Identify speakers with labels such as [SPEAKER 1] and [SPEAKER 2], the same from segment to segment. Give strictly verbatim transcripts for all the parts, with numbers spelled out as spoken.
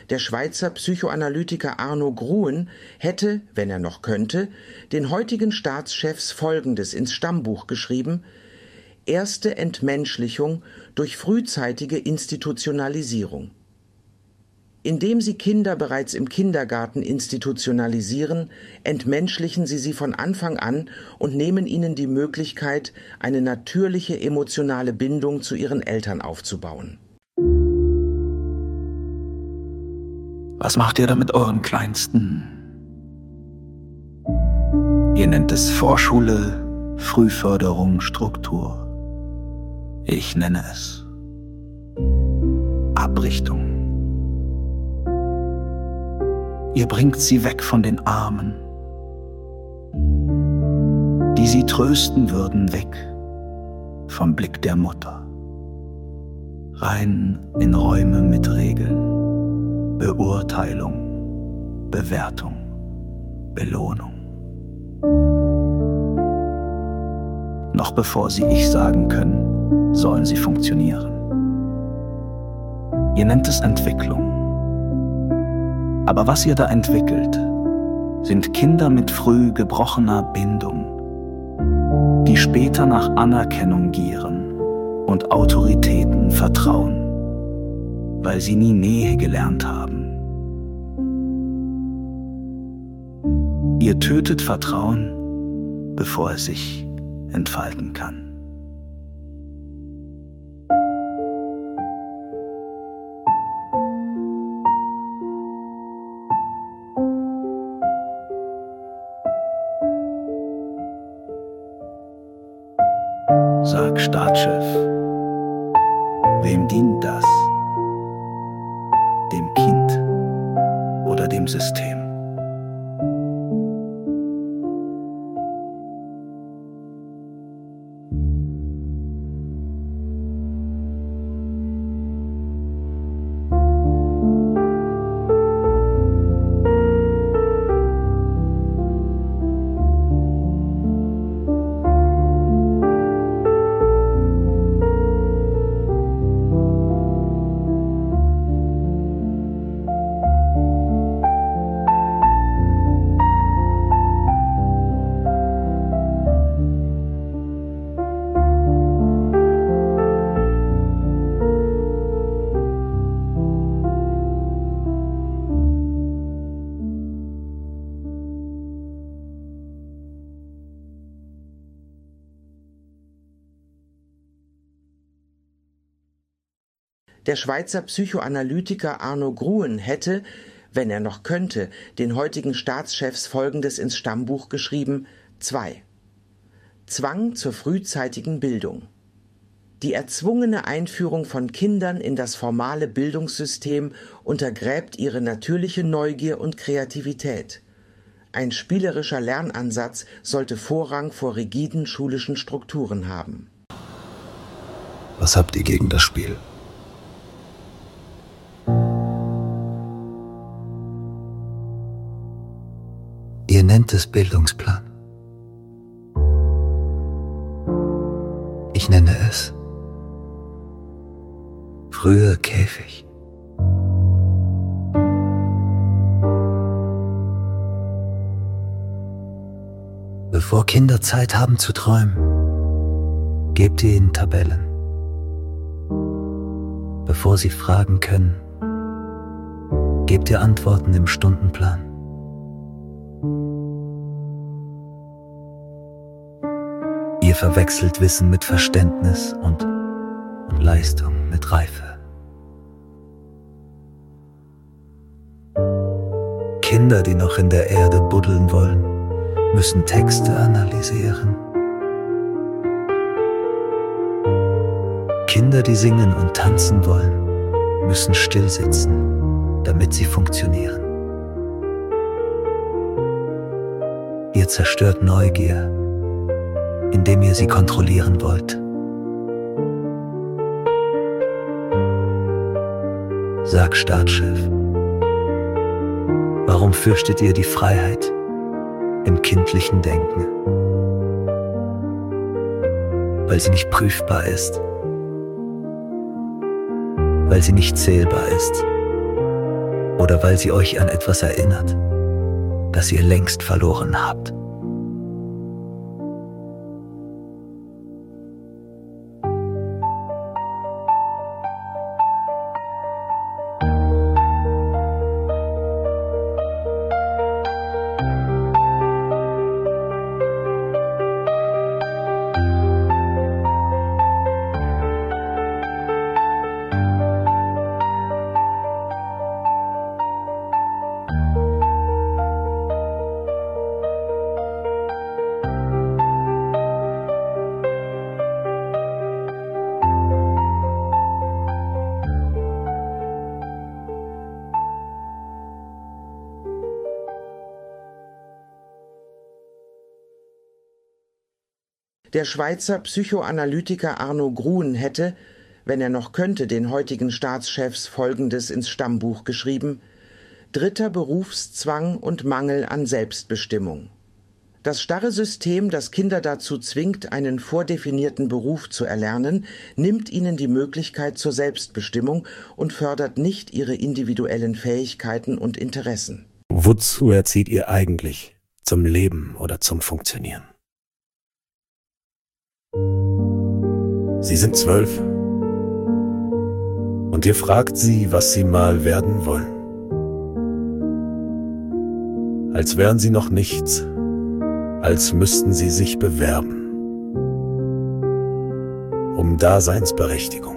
[SPEAKER 1] Der Schweizer Psychoanalytiker Arno Gruen hätte, wenn er noch könnte, den heutigen Staatschefs Folgendes ins Stammbuch geschrieben: Erste Entmenschlichung durch frühzeitige Institutionalisierung. Indem Sie Kinder bereits im Kindergarten institutionalisieren, entmenschlichen Sie sie von Anfang an und nehmen ihnen die Möglichkeit, eine natürliche emotionale Bindung zu ihren Eltern aufzubauen.
[SPEAKER 2] Was macht ihr da mit euren Kleinsten? Ihr nennt es Vorschule, Frühförderung, Struktur. Ich nenne es Abrichtung. Ihr bringt sie weg von den Armen, die sie trösten würden, weg vom Blick der Mutter, rein in Räume mit Regeln, Beurteilung, Bewertung, Belohnung. Noch bevor sie Ich sagen können, sollen sie funktionieren. Ihr nennt es Entwicklung. Aber was ihr da entwickelt, sind Kinder mit früh gebrochener Bindung, die später nach Anerkennung gieren und Autoritäten vertrauen, weil sie nie Nähe gelernt haben. Ihr tötet Vertrauen, bevor es sich entfalten kann. Sag Staatschef, wem dient das? Dem Kind oder dem System?
[SPEAKER 1] Der Schweizer Psychoanalytiker Arno Gruen hätte, wenn er noch könnte, den heutigen Staatschefs Folgendes ins Stammbuch geschrieben: zwei. Zwang zur frühzeitigen Bildung. Die erzwungene Einführung von Kindern in das formale Bildungssystem untergräbt ihre natürliche Neugier und Kreativität. Ein spielerischer Lernansatz sollte Vorrang vor rigiden schulischen Strukturen haben.
[SPEAKER 2] Was habt ihr gegen das Spiel?
[SPEAKER 3] Ihr nennt es Bildungsplan. Ich nenne es früher Käfig. Bevor Kinder Zeit haben zu träumen, gebt ihr ihnen Tabellen. Bevor sie fragen können, gebt ihr Antworten im Stundenplan. Ihr verwechselt Wissen mit Verständnis und, und Leistung mit Reife. Kinder, die noch in der Erde buddeln wollen, müssen Texte analysieren. Kinder, die singen und tanzen wollen, müssen stillsitzen, damit sie funktionieren. Ihr zerstört Neugier, indem ihr sie kontrollieren wollt. Sag Staatschef, warum fürchtet ihr die Freiheit im kindlichen Denken? Weil sie nicht prüfbar ist, weil sie nicht zählbar ist, oder weil sie euch an etwas erinnert, das ihr längst verloren habt.
[SPEAKER 1] Der Schweizer Psychoanalytiker Arno Gruen hätte, wenn er noch könnte, den heutigen Staatschefs Folgendes ins Stammbuch geschrieben: Dritter Berufszwang und Mangel an Selbstbestimmung. Das starre System, das Kinder dazu zwingt, einen vordefinierten Beruf zu erlernen, nimmt ihnen die Möglichkeit zur Selbstbestimmung und fördert nicht ihre individuellen Fähigkeiten und Interessen.
[SPEAKER 4] Wozu erzieht ihr eigentlich? Zum Leben oder zum Funktionieren? Sie sind zwölf und ihr fragt sie, was sie mal werden wollen. Als wären sie noch nichts, als müssten sie sich bewerben. Um Daseinsberechtigung.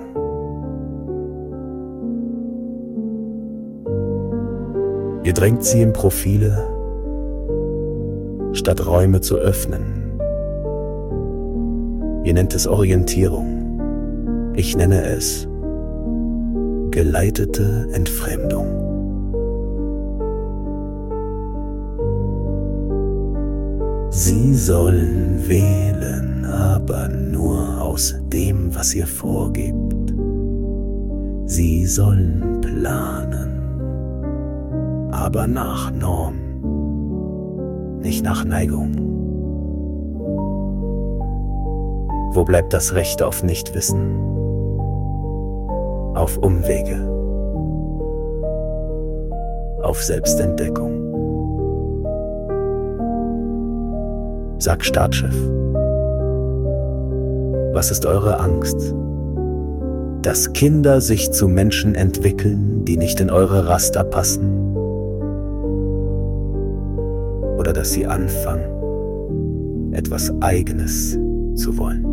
[SPEAKER 4] Ihr drängt sie in Profile, statt Räume zu öffnen. Ihr nennt es Orientierung. Ich nenne es geleitete Entfremdung. Sie sollen wählen, aber nur aus dem, was ihr vorgebt. Sie sollen planen, aber nach Norm, nicht nach Neigung. Wo bleibt das Recht auf Nichtwissen? Auf Umwege? Auf Selbstentdeckung? Sag Staatschef, was ist eure Angst? Dass Kinder sich zu Menschen entwickeln, die nicht in eure Raster passen? Oder dass sie anfangen, etwas Eigenes zu wollen?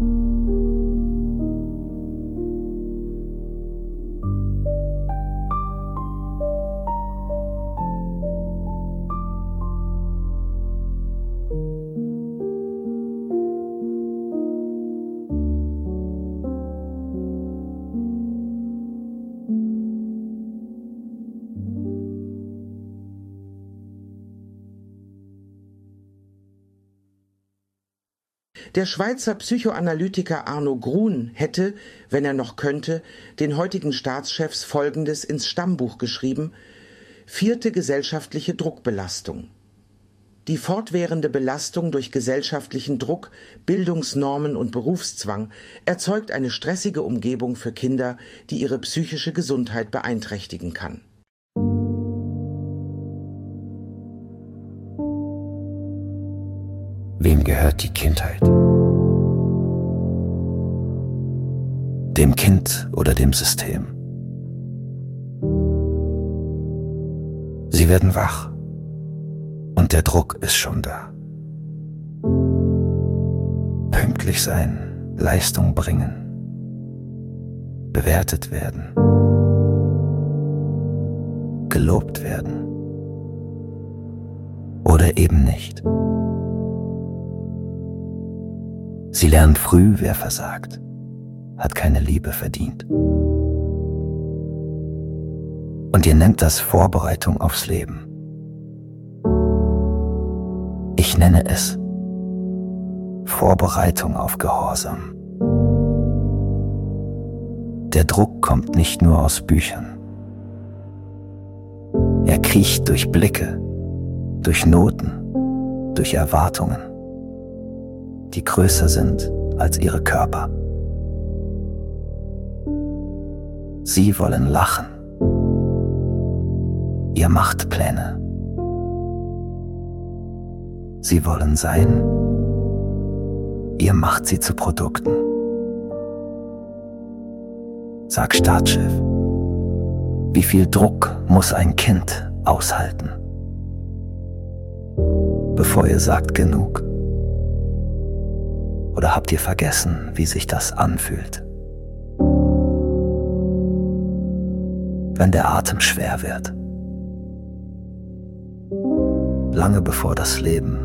[SPEAKER 1] Der Schweizer Psychoanalytiker Arno Gruen hätte, wenn er noch könnte, den heutigen Staatschefs Folgendes ins Stammbuch geschrieben: Vierte gesellschaftliche Druckbelastung. Die fortwährende Belastung durch gesellschaftlichen Druck, Bildungsnormen und Berufszwang erzeugt eine stressige Umgebung für Kinder, die ihre psychische Gesundheit beeinträchtigen kann.
[SPEAKER 2] Wem gehört die Kindheit? Dem Kind oder dem System? Sie werden wach und der Druck ist schon da. Pünktlich sein, Leistung bringen, bewertet werden, gelobt werden oder eben nicht. Sie lernen früh, wer versagt, hat keine Liebe verdient. Und ihr nennt das Vorbereitung aufs Leben. Ich nenne es Vorbereitung auf Gehorsam. Der Druck kommt nicht nur aus Büchern. Er kriecht durch Blicke, durch Noten, durch Erwartungen, die größer sind als ihre Körper. Sie wollen lachen.
[SPEAKER 3] Ihr macht Pläne. Sie wollen sein. Ihr macht sie zu Produkten. Sag Staatschef, wie viel Druck muss ein Kind aushalten, bevor ihr sagt genug? Oder habt ihr vergessen, wie sich das anfühlt, wenn der Atem schwer wird, lange bevor das Leben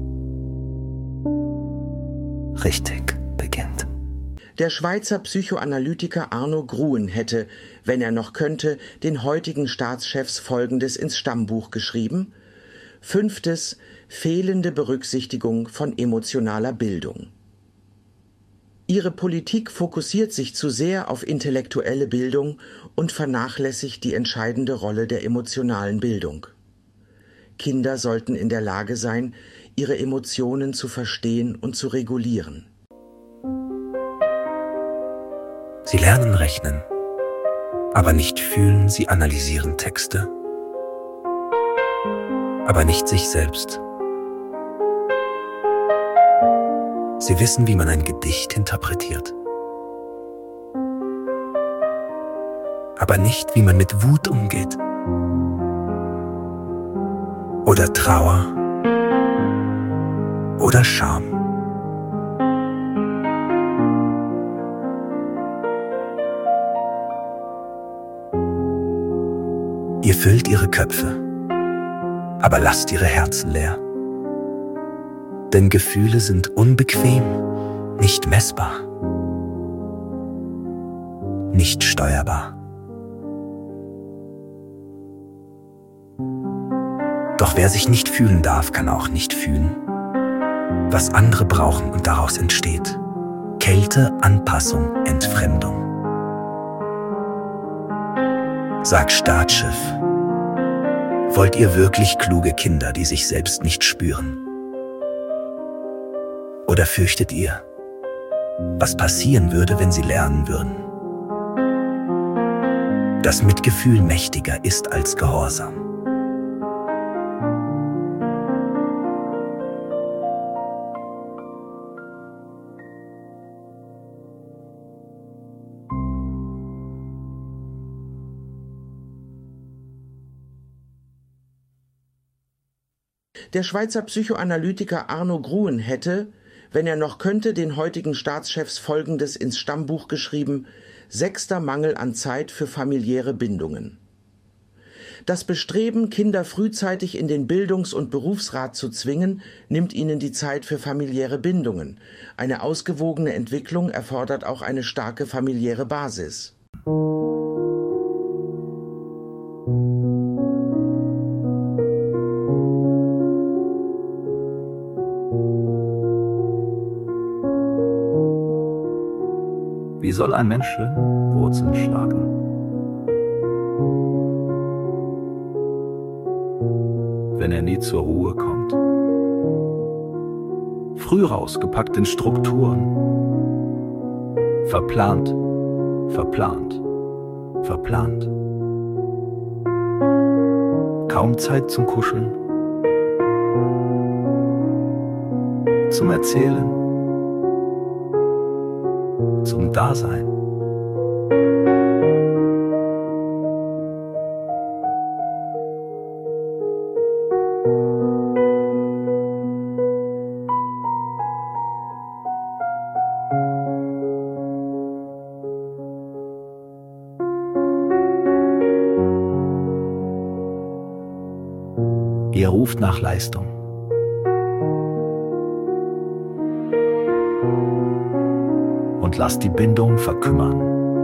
[SPEAKER 3] richtig beginnt?
[SPEAKER 1] Der Schweizer Psychoanalytiker Arno Gruen hätte, wenn er noch könnte, den heutigen Staatschefs Folgendes ins Stammbuch geschrieben: Fünftes, fehlende Berücksichtigung von emotionaler Bildung. Ihre Politik fokussiert sich zu sehr auf intellektuelle Bildung und vernachlässigt die entscheidende Rolle der emotionalen Bildung. Kinder sollten in der Lage sein, ihre Emotionen zu verstehen und zu regulieren.
[SPEAKER 3] Sie lernen rechnen, aber nicht fühlen, sie analysieren Texte, aber nicht sich selbst. Sie wissen, wie man ein Gedicht interpretiert, aber nicht, wie man mit Wut umgeht oder Trauer oder Scham. Ihr füllt ihre Köpfe, aber lasst ihre Herzen leer. Denn Gefühle sind unbequem, nicht messbar, nicht steuerbar. Doch wer sich nicht fühlen darf, kann auch nicht fühlen, was andere brauchen, und daraus entsteht Kälte, Anpassung, Entfremdung. Sagt Staatschef, wollt ihr wirklich kluge Kinder, die sich selbst nicht spüren? Oder fürchtet ihr, was passieren würde, wenn sie lernen würden, dass Mitgefühl mächtiger ist als Gehorsam?
[SPEAKER 1] Der Schweizer Psychoanalytiker Arno Gruen hätte, wenn er noch könnte, den heutigen Staatschefs Folgendes ins Stammbuch geschrieben: Sechster Mangel an Zeit für familiäre Bindungen. Das Bestreben, Kinder frühzeitig in den Bildungs- und Berufsrat zu zwingen, nimmt ihnen die Zeit für familiäre Bindungen. Eine ausgewogene Entwicklung erfordert auch eine starke familiäre Basis.
[SPEAKER 2] Wie soll ein Mensch Wurzeln schlagen? Wenn er nie zur Ruhe kommt. Früh rausgepackt in Strukturen. Verplant, verplant, verplant. Kaum Zeit zum Kuscheln, zum Erzählen, zum Dasein. Ihr ruft nach Leistung. Und lasst die Bindung verkümmern.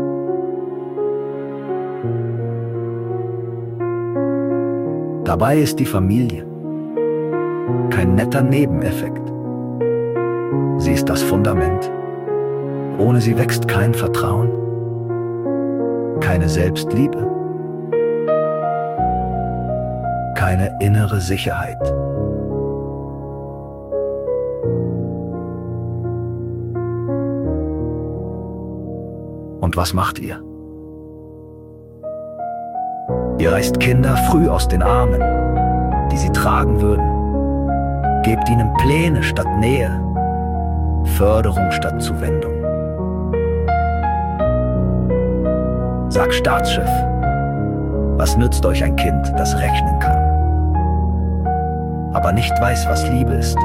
[SPEAKER 2] Dabei ist die Familie kein netter Nebeneffekt. Sie ist das Fundament. Ohne sie wächst kein Vertrauen, keine Selbstliebe, keine innere Sicherheit. Und was macht ihr?
[SPEAKER 4] Ihr reißt Kinder früh aus den Armen, die sie tragen würden. Gebt ihnen Pläne statt Nähe, Förderung statt Zuwendung. Sag Staatschef, was nützt euch ein Kind, das rechnen kann, aber nicht weiß, was Liebe ist?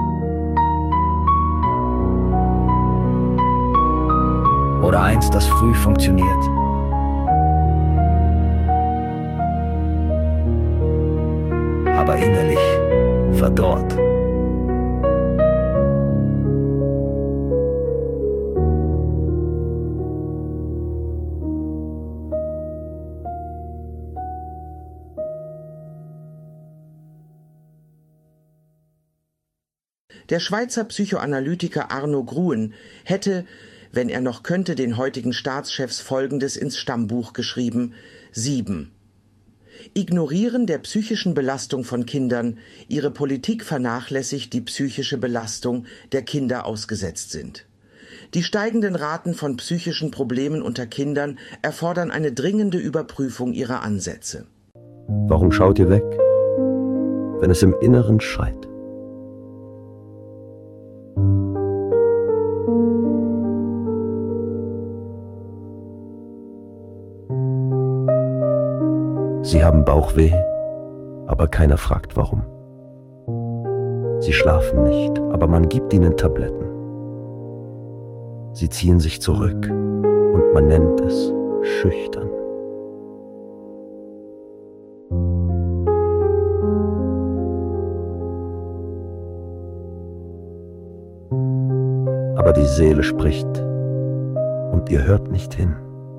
[SPEAKER 4] Oder eins, das früh funktioniert. Aber innerlich verdorrt.
[SPEAKER 1] Der Schweizer Psychoanalytiker Arno Gruen hätte, wenn er noch könnte, den heutigen Staatschefs Folgendes ins Stammbuch geschrieben: sieben. Ignorieren der psychischen Belastung von Kindern, ihre Politik vernachlässigt die psychische Belastung, der Kinder ausgesetzt sind. Die steigenden Raten von psychischen Problemen unter Kindern erfordern eine dringende Überprüfung ihrer Ansätze.
[SPEAKER 3] Warum schaut ihr weg, wenn es im Inneren schreit? Sie haben Bauchweh, aber keiner fragt warum. Sie schlafen nicht, aber man gibt ihnen Tabletten. Sie ziehen sich zurück und man nennt es schüchtern. Aber die Seele spricht und ihr hört nicht hin.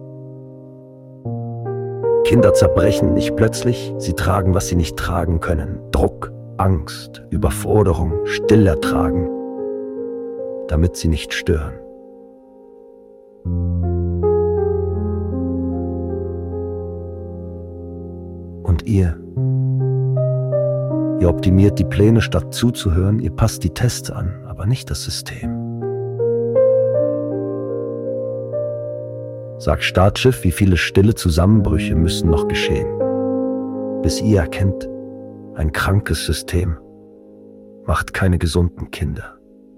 [SPEAKER 3] Kinder zerbrechen nicht plötzlich, sie tragen, was sie nicht tragen können. Druck, Angst, Überforderung, still ertragen, damit sie nicht stören. Und ihr? Ihr optimiert die Pläne, statt zuzuhören, ihr passt die Tests an, aber nicht das System. Sag Staatschef, wie viele stille Zusammenbrüche müssen noch geschehen, bis ihr erkennt, ein krankes System macht keine gesunden Kinder.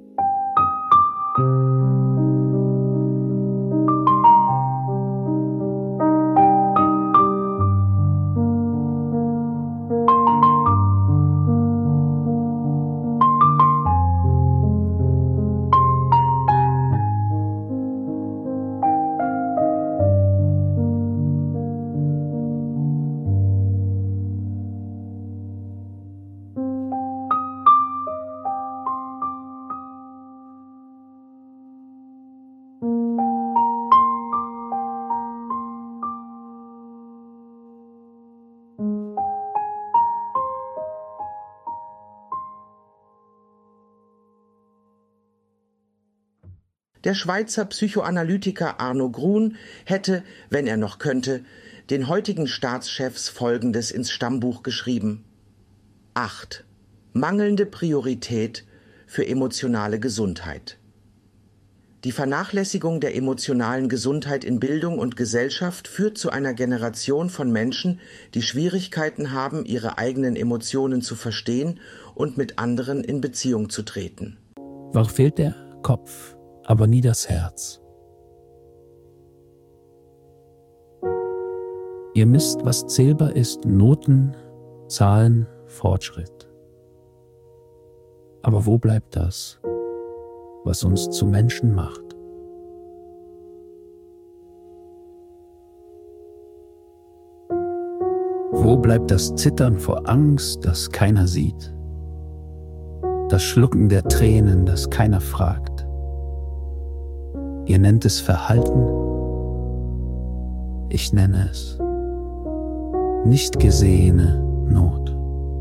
[SPEAKER 1] Der Schweizer Psychoanalytiker Arno Gruen hätte, wenn er noch könnte, den heutigen Staatschefs Folgendes ins Stammbuch geschrieben: acht. Mangelnde Priorität für emotionale Gesundheit. Die Vernachlässigung der emotionalen Gesundheit in Bildung und Gesellschaft führt zu einer Generation von Menschen, die Schwierigkeiten haben, ihre eigenen Emotionen zu verstehen und mit anderen in Beziehung zu treten.
[SPEAKER 5] Noch fehlt der Kopf, aber nie das Herz. Ihr misst, was zählbar ist, Noten, Zahlen, Fortschritt. Aber wo bleibt das, was uns zu Menschen macht? Wo bleibt das Zittern vor Angst, das keiner sieht? Das Schlucken der Tränen, das keiner fragt? Ihr nennt es Verhalten, ich nenne es nicht gesehene Not.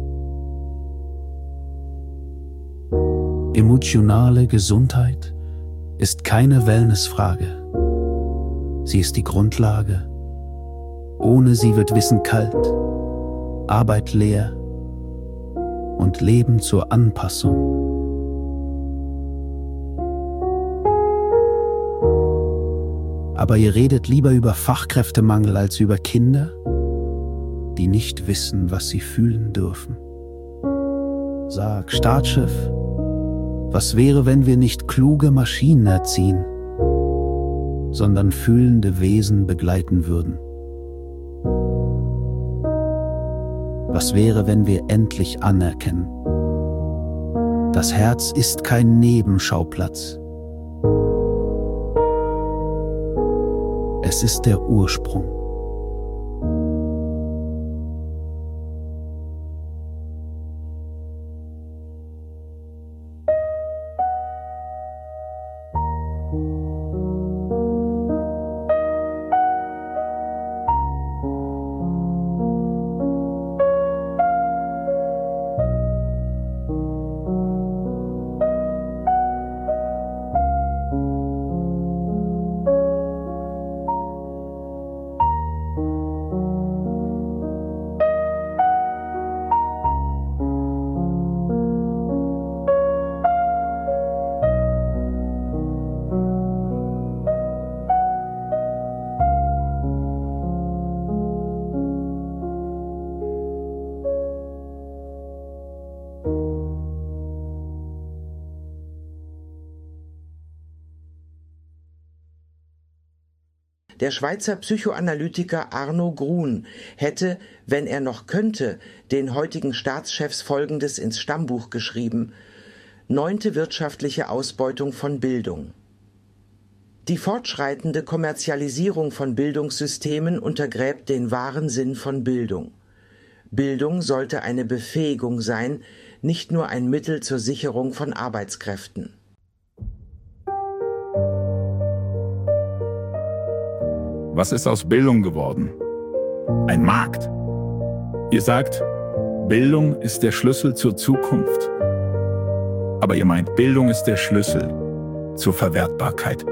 [SPEAKER 5] Emotionale Gesundheit ist keine Wellnessfrage. Sie ist die Grundlage. Ohne sie wird Wissen kalt, Arbeit leer und Leben zur Anpassung. Aber ihr redet lieber über Fachkräftemangel als über Kinder? die nicht wissen, was sie fühlen dürfen. Sag, Staatschef, was wäre, wenn wir nicht kluge Maschinen erziehen, sondern fühlende Wesen begleiten würden? Was wäre, wenn wir endlich anerkennen, das Herz ist kein Nebenschauplatz. Es ist der Ursprung.
[SPEAKER 1] Der Schweizer Psychoanalytiker Arno Gruen hätte, wenn er noch könnte, den heutigen Staatschefs Folgendes ins Stammbuch geschrieben: Neunte wirtschaftliche Ausbeutung von Bildung. Die fortschreitende Kommerzialisierung von Bildungssystemen untergräbt den wahren Sinn von Bildung. Bildung sollte eine Befähigung sein, nicht nur ein Mittel zur Sicherung von Arbeitskräften.
[SPEAKER 6] Was ist aus Bildung geworden? Ein Markt. Ihr sagt, Bildung ist der Schlüssel zur Zukunft. Aber ihr meint, Bildung ist der Schlüssel zur Verwertbarkeit.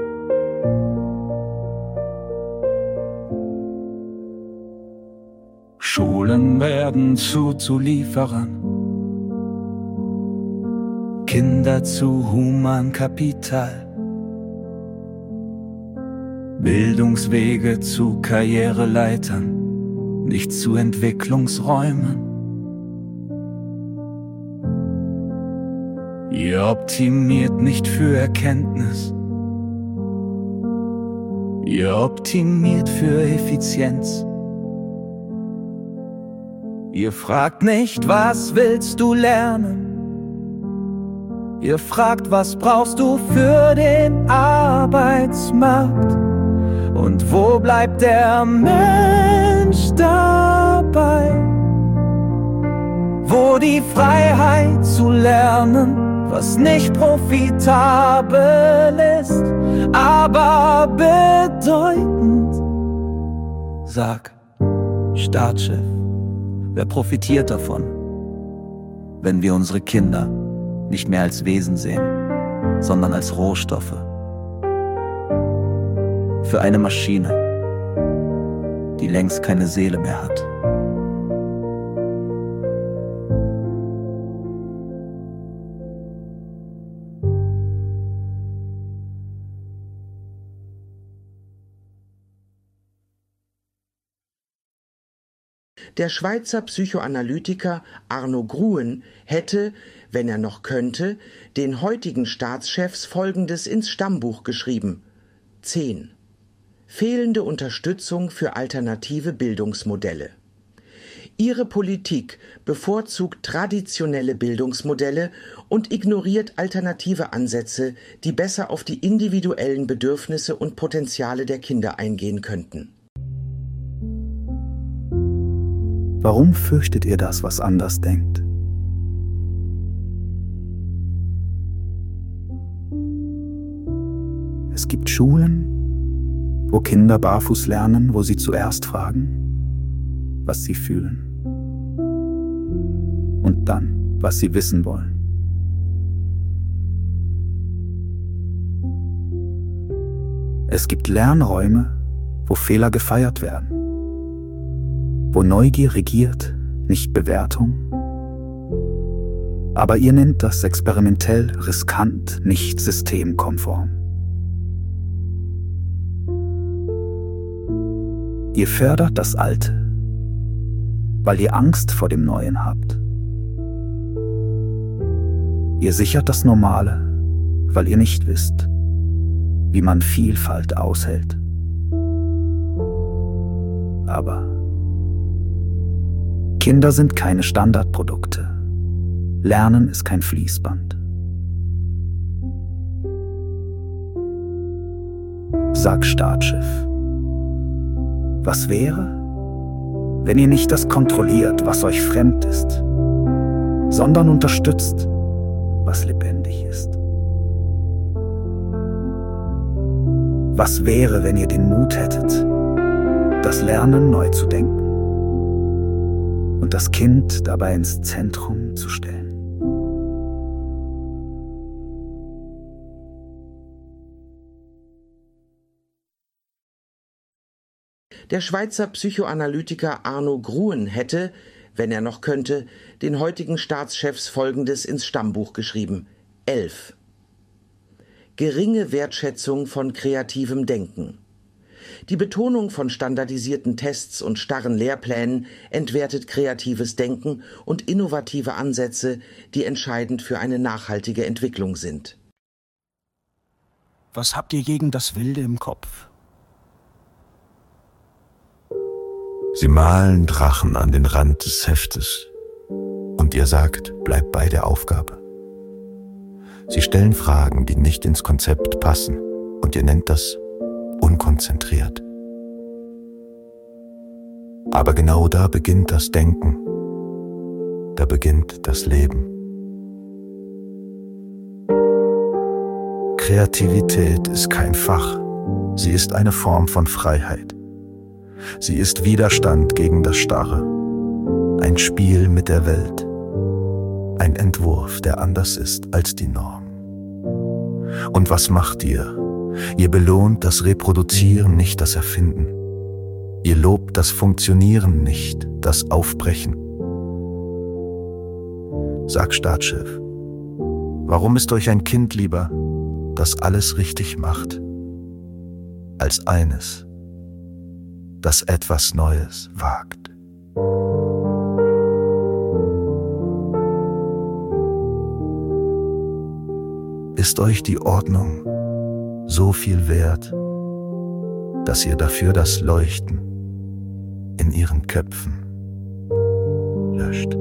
[SPEAKER 6] Schulen werden zu Zulieferern, Kinder zu Humankapital. Bildungswege zu Karriereleitern, nicht zu Entwicklungsräumen. Ihr optimiert nicht für Erkenntnis, ihr optimiert für Effizienz. Ihr fragt nicht, was willst du lernen? Ihr fragt, was brauchst du für den Arbeitsmarkt? Und wo bleibt der Mensch dabei? Wo die Freiheit zu lernen, was nicht profitabel ist, aber bedeutend. Sag, Staatschef, wer profitiert davon, wenn wir unsere Kinder nicht mehr als Wesen sehen, sondern als Rohstoffe für eine Maschine, die längst keine Seele mehr hat?
[SPEAKER 1] Der Schweizer Psychoanalytiker Arno Gruen hätte, wenn er noch könnte, den heutigen Staatschefs Folgendes ins Stammbuch geschrieben: zehn. Fehlende Unterstützung für alternative Bildungsmodelle. Ihre Politik bevorzugt traditionelle Bildungsmodelle und ignoriert alternative Ansätze, die besser auf die individuellen Bedürfnisse und Potenziale der Kinder eingehen könnten.
[SPEAKER 2] Warum fürchtet ihr das, was anders denkt? Es gibt Schulen, wo Kinder barfuß lernen, wo sie zuerst fragen, was sie fühlen. Und dann, was sie wissen wollen. Es gibt Lernräume, wo Fehler gefeiert werden, wo Neugier regiert, nicht Bewertung. Aber ihr nennt das experimentell, riskant, nicht systemkonform. Ihr fördert das Alte, weil ihr Angst vor dem Neuen habt. Ihr sichert das Normale, weil ihr nicht wisst, wie man Vielfalt aushält. Aber Kinder sind keine Standardprodukte. Lernen ist kein Fließband. Sag Startschiff, was wäre, wenn ihr nicht das kontrolliert, was euch fremd ist, sondern unterstützt, was lebendig ist? Was wäre, wenn ihr den Mut hättet, das Lernen neu zu denken und das Kind dabei ins Zentrum zu stellen?
[SPEAKER 1] Der Schweizer Psychoanalytiker Arno Gruen hätte, wenn er noch könnte, den heutigen Staatschefs Folgendes ins Stammbuch geschrieben: elf. Geringe Wertschätzung von kreativem Denken. Die Betonung von standardisierten Tests und starren Lehrplänen entwertet kreatives Denken und innovative Ansätze, die entscheidend für eine nachhaltige Entwicklung sind.
[SPEAKER 2] Was habt ihr gegen das Wilde im Kopf?
[SPEAKER 7] Sie malen Drachen an den Rand des Heftes und ihr sagt, bleibt bei der Aufgabe. Sie stellen Fragen, die nicht ins Konzept passen und ihr nennt das unkonzentriert. Aber genau da beginnt das Denken, da beginnt das Leben. Kreativität ist kein Fach, sie ist eine Form von Freiheit. Sie ist Widerstand gegen das Starre, ein Spiel mit der Welt, ein Entwurf, der anders ist als die Norm. Und was macht ihr? Ihr belohnt das Reproduzieren, nicht das Erfinden. Ihr lobt das Funktionieren, nicht das Aufbrechen. Sag Startschiff, warum ist euch ein Kind lieber, das alles richtig macht, als eines, das etwas Neues wagt? Ist euch die Ordnung so viel wert, dass ihr dafür das Leuchten in ihren Köpfen löscht?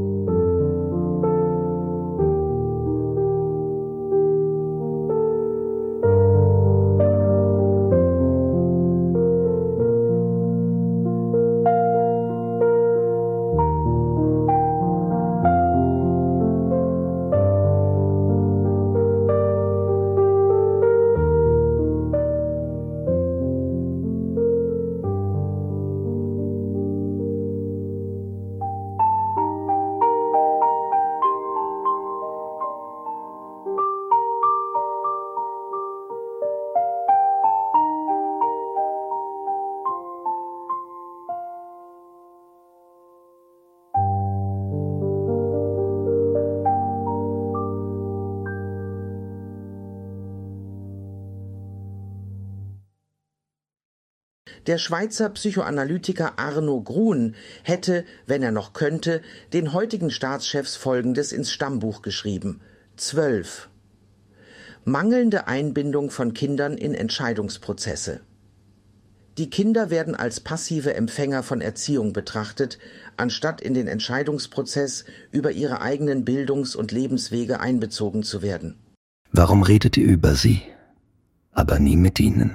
[SPEAKER 1] Der Schweizer Psychoanalytiker Arno Gruen hätte, wenn er noch könnte, den heutigen Staatschefs Folgendes ins Stammbuch geschrieben: zwölf. Mangelnde Einbindung von Kindern in Entscheidungsprozesse. Die Kinder werden als passive Empfänger von Erziehung betrachtet, anstatt in den Entscheidungsprozess über ihre eigenen Bildungs- und Lebenswege einbezogen zu werden.
[SPEAKER 4] Warum redet ihr über sie, aber nie mit ihnen?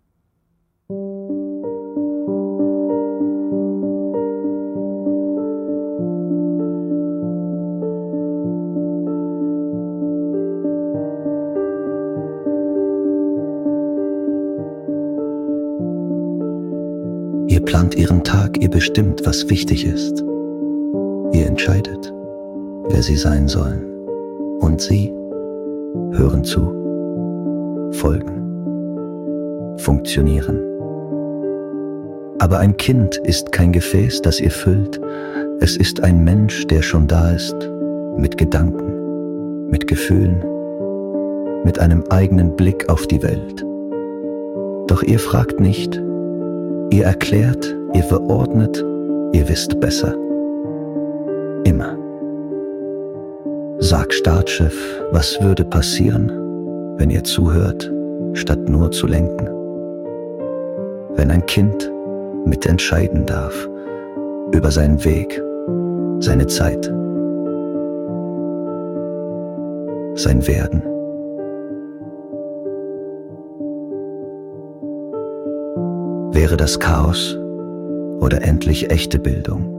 [SPEAKER 4] Ihr plant ihren Tag, ihr bestimmt, was wichtig ist. Ihr entscheidet, wer sie sein sollen. Und sie hören zu, folgen, funktionieren. Aber ein Kind ist kein Gefäß, das ihr füllt. Es ist ein Mensch, der schon da ist, mit Gedanken, mit Gefühlen, mit einem eigenen Blick auf die Welt. Doch ihr fragt nicht, ihr erklärt, ihr verordnet, ihr wisst besser. Stimme. Sag, Staatschef, was würde passieren, wenn ihr zuhört, statt nur zu lenken? Wenn ein Kind mitentscheiden darf über seinen Weg, seine Zeit, sein Werden. Wäre das Chaos oder endlich echte Bildung?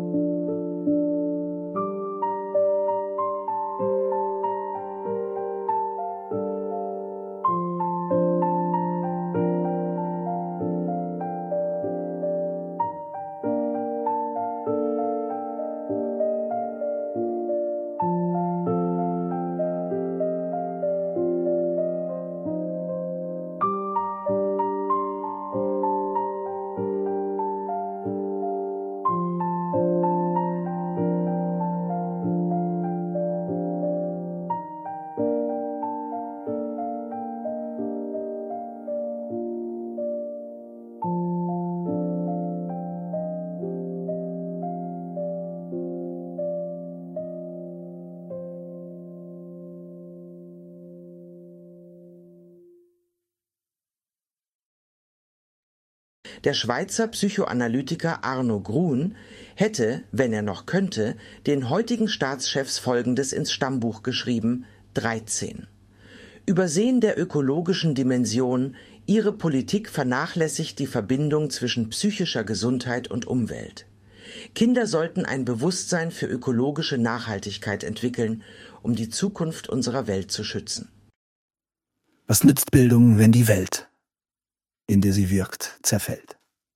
[SPEAKER 1] Der Schweizer Psychoanalytiker Arno Gruen hätte, wenn er noch könnte, den heutigen Staatschefs Folgendes ins Stammbuch geschrieben: dreizehn. Übersehen der ökologischen Dimension, ihre Politik vernachlässigt die Verbindung zwischen psychischer Gesundheit und Umwelt. Kinder sollten ein Bewusstsein für ökologische Nachhaltigkeit entwickeln, um die Zukunft unserer Welt zu schützen.
[SPEAKER 5] Was nützt Bildung, wenn die Welt, in der sie wirkt, zerfällt?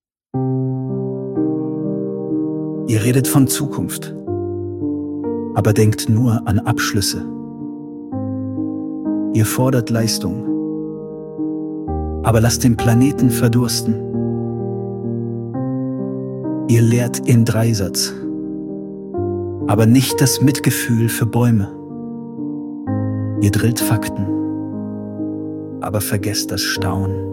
[SPEAKER 5] Ihr redet von Zukunft, aber denkt nur an Abschlüsse. Ihr fordert Leistung, aber lasst den Planeten verdursten. Ihr lehrt in Dreisatz, aber nicht das Mitgefühl für Bäume. Ihr drillt Fakten, aber vergesst das Staunen.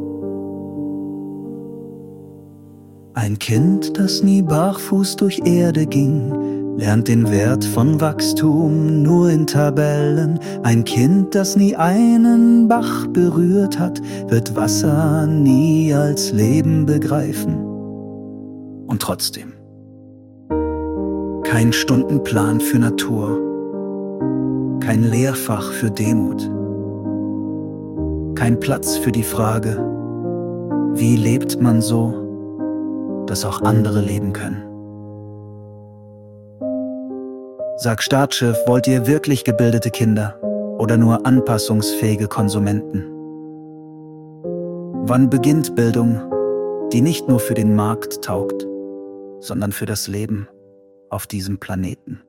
[SPEAKER 5] Ein Kind, das nie barfuß durch Erde ging, lernt den Wert von Wachstum nur in Tabellen. Ein Kind, das nie einen Bach berührt hat, wird Wasser nie als Leben begreifen. Und trotzdem, kein Stundenplan für Natur, kein Lehrfach für Demut, kein Platz für die Frage, wie lebt man so, dass auch andere leben können. Sag, Staatschef, wollt ihr wirklich gebildete Kinder oder nur anpassungsfähige Konsumenten? Wann beginnt Bildung, die nicht nur für den Markt taugt, sondern für das Leben auf diesem Planeten?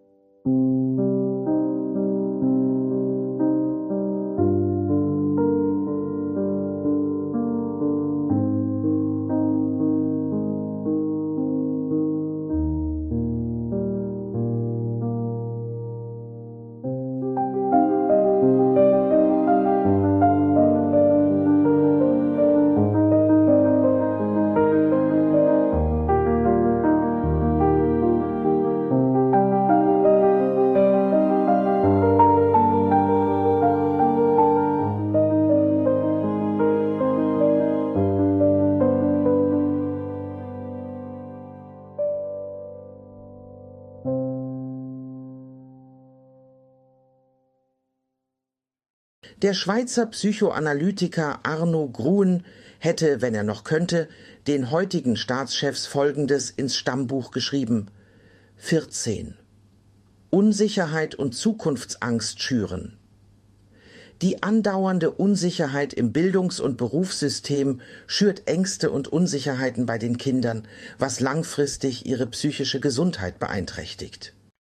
[SPEAKER 1] Der Schweizer Psychoanalytiker Arno Gruen hätte, wenn er noch könnte, den heutigen Staatschefs Folgendes ins Stammbuch geschrieben: vierzehn. Unsicherheit und Zukunftsangst schüren. Die andauernde Unsicherheit im Bildungs- und Berufssystem schürt Ängste und Unsicherheiten bei den Kindern, was langfristig ihre psychische Gesundheit beeinträchtigt.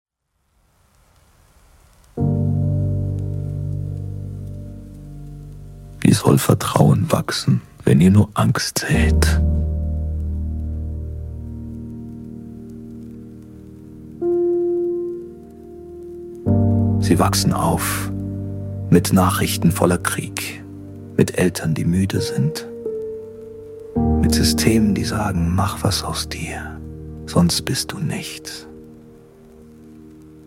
[SPEAKER 8] Wie soll Vertrauen wachsen, wenn ihr nur Angst sät? Sie wachsen auf mit Nachrichten voller Krieg, mit Eltern, die müde sind, mit Systemen, die sagen, mach was aus dir, sonst bist du nichts.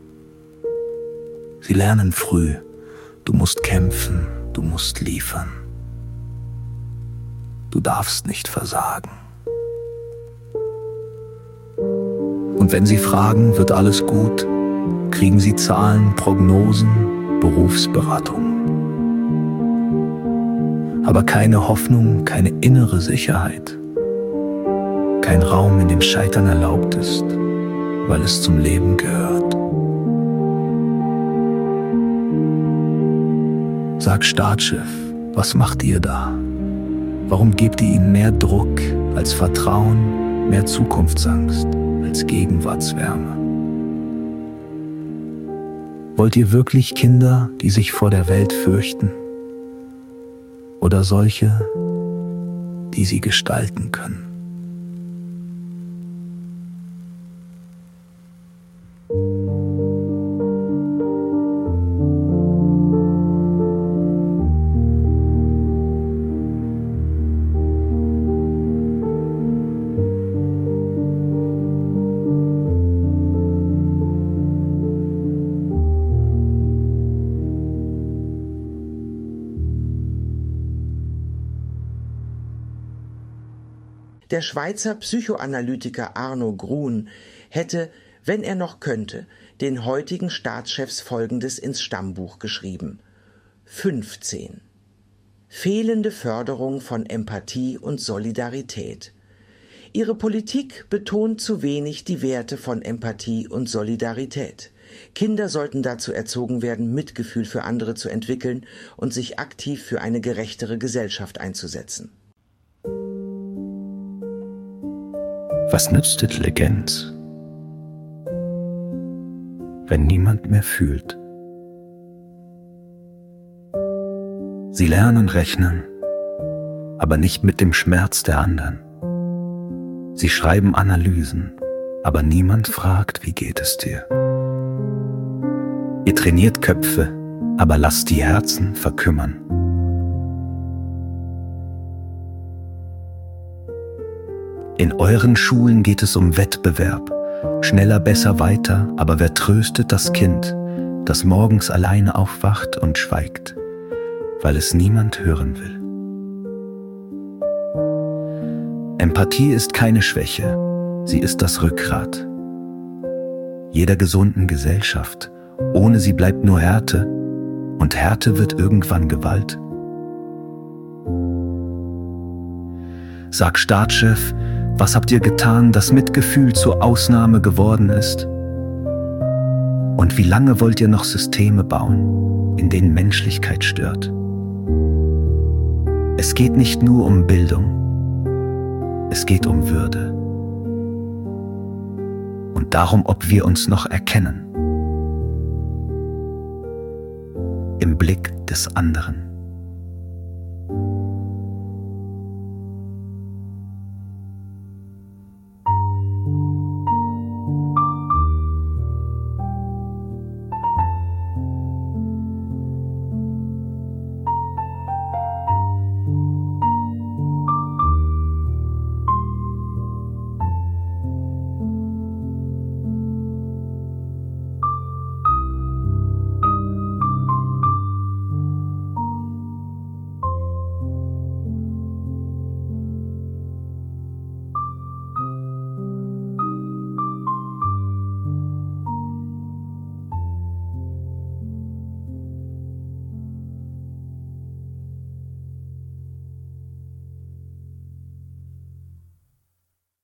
[SPEAKER 8] Sie lernen früh, du musst kämpfen, du musst liefern. Du darfst nicht versagen. Und wenn sie fragen, wird alles gut, kriegen sie Zahlen, Prognosen, Berufsberatung. Aber keine Hoffnung, keine innere Sicherheit. Kein Raum, in dem Scheitern erlaubt ist, weil es zum Leben gehört. Sag Staatschef, was macht ihr da? Warum gebt ihr ihnen mehr Druck als Vertrauen, mehr Zukunftsangst als Gegenwartswärme? Wollt ihr wirklich Kinder, die sich vor der Welt fürchten? Oder solche, die sie gestalten können?
[SPEAKER 1] Der Schweizer Psychoanalytiker Arno Gruen hätte, wenn er noch könnte, den heutigen Staatschefs Folgendes ins Stammbuch geschrieben: fünfzehn. Fehlende Förderung von Empathie und Solidarität. Ihre Politik betont zu wenig die Werte von Empathie und Solidarität. Kinder sollten dazu erzogen werden, Mitgefühl für andere zu entwickeln und sich aktiv für eine gerechtere Gesellschaft einzusetzen.
[SPEAKER 3] Was nützt Intelligenz, wenn niemand mehr fühlt? Sie lernen rechnen, aber nicht mit dem Schmerz der anderen. Sie schreiben Analysen, aber niemand fragt, wie geht es dir? Ihr trainiert Köpfe, aber lasst die Herzen verkümmern. In euren Schulen geht es um Wettbewerb, schneller, besser, weiter, aber wer tröstet das Kind, das morgens alleine aufwacht und schweigt, weil es niemand hören will? Empathie ist keine Schwäche, sie ist das Rückgrat jeder gesunden Gesellschaft. Ohne sie bleibt nur Härte, und Härte wird irgendwann Gewalt. Sag Staatschef, was habt ihr getan, dass Mitgefühl zur Ausnahme geworden ist? Und wie lange wollt ihr noch Systeme bauen, in denen Menschlichkeit stört? Es geht nicht nur um Bildung, es geht um Würde. Und darum, ob wir uns noch erkennen. Im Blick des anderen.